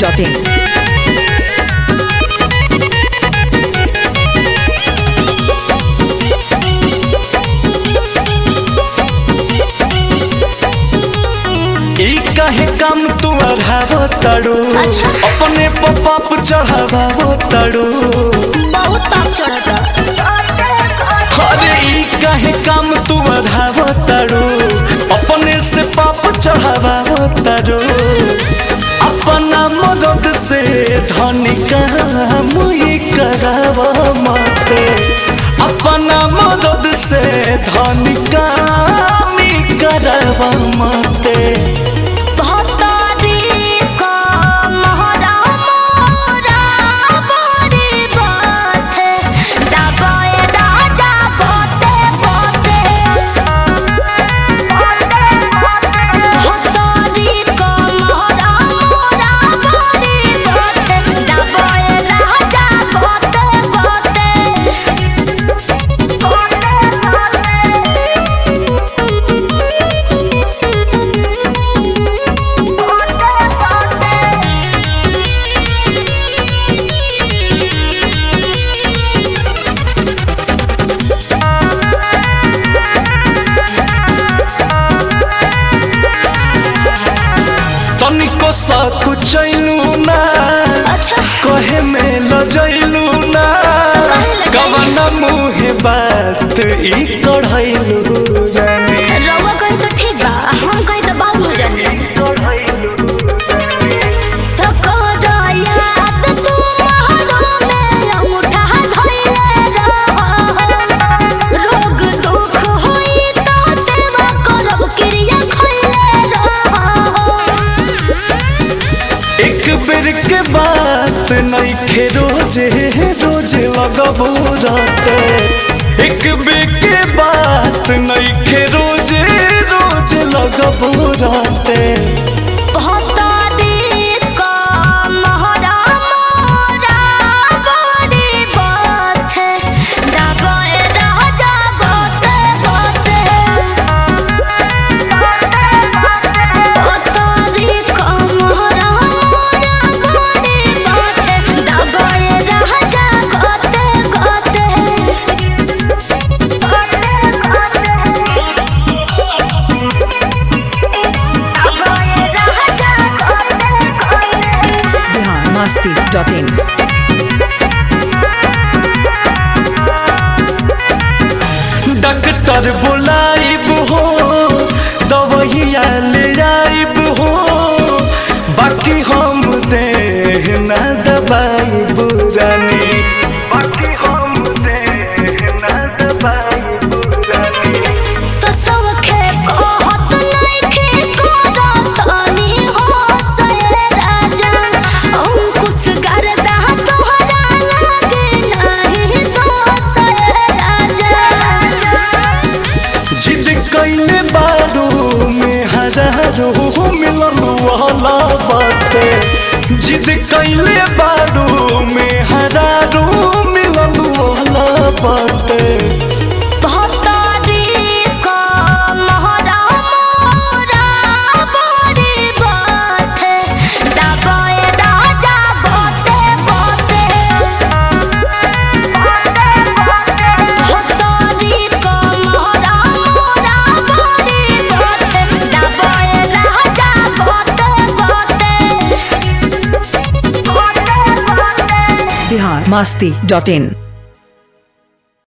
biharmasti.in. काहे काम तू अढ़ावो तड़ू अपने पाप चढ़ावो तड़ू बहुत पाप चढ़ता। अरे ई काहे काम तू अढ़ावो तड़ू अपने से पाप चढ़ावो तड़ू अपना मदद से धनी काम ही करावा मत अपना मदद से धनी काम ही करावा मत कुचैलू ना कहे में लजैलू ना कवन मुहे बात ई कढ़ैलू रानी रउआ कहीं तो ठीक बा हम कहीं तो बाबू हो जानी बेर के बात नहीं खे रोजे रोजे लगबो राते एक बेर के बात नहीं खे रोजे रोजे लगबो राते biharmasti.in. डॉक्टर बुलाइब हो दवाइया ले आइब हो बाकी हम देह ना दबाइब रानी बाकी हम देह ना दबाइब रानी कैले बारू में हजारो मिलन वाला बाते जिद कैले बारू में हजारो मिलन वाला बाते biharmasti.in.